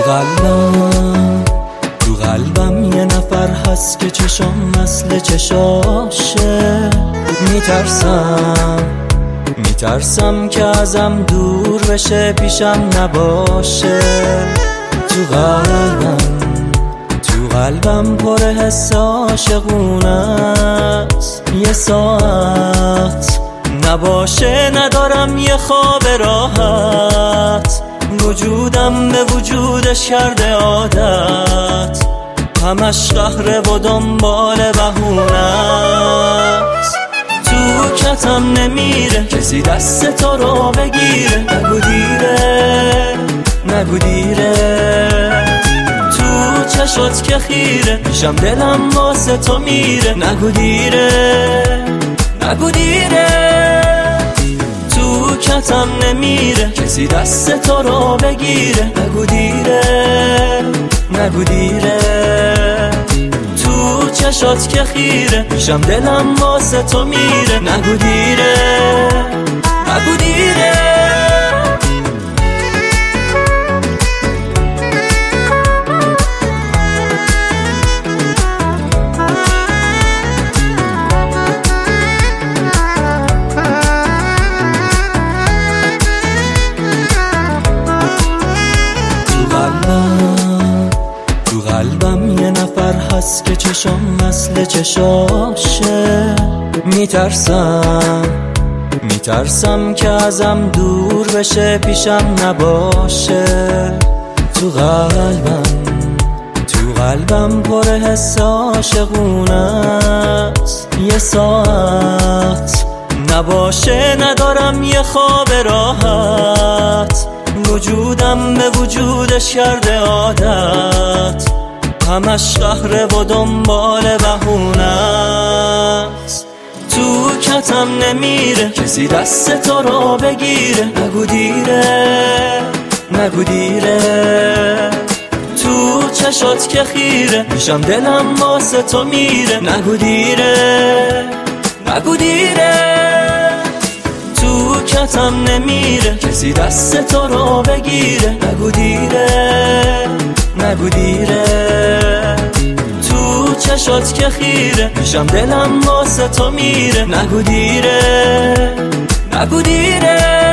تو قلبم یه نفر هست که چشام مثل چشاشه. میترسم که ازم دور بشه، پیشم نباشه. تو قلبم پر حس عاشقونه است. یه ساعت نباشه ندارم یه خواب راحت. وجودم به وجودش کرده عادت، همش قهره و دنبال بهونه است. تو کتم نمیره کسی دست تو رو بگیره. نگو دیره تو چشات که خیره، پیشم دلم واسه تو میره. نگو دیره تو کتم نمیره کسی دست تو رو بگیره. نگو دیره تو چشات که خیره، پیشم دلم واسه تو میره. نگو دیره تو قلبم یه نفر هست که چشام مثل چشاشه. میترسم که ازم دور بشه، پیشم نباشه. تو قلبم پر حس عاشقونه است. یه ساعت نباشه ندارم یه خواب راحت. وجودم به وجودش کرده عادت، همش قهره و دنبال بهونه است. تو کتم نمیره کسی دست تو رو بگیره. نگو دیره تو چشات که خیره، پیشم دلم واسه تو میره. نگو دیره تو کتم نمیره کسی دست تو رو بگیره. نگو دیره تو چشات که خیره، پیشم دلم واسه تو میره. نگو دیره